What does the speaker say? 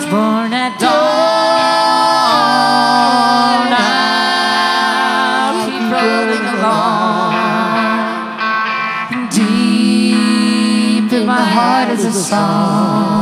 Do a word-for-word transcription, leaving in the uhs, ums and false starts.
was born at dawn. I'll keep rolling along. Deep in my heart is a song.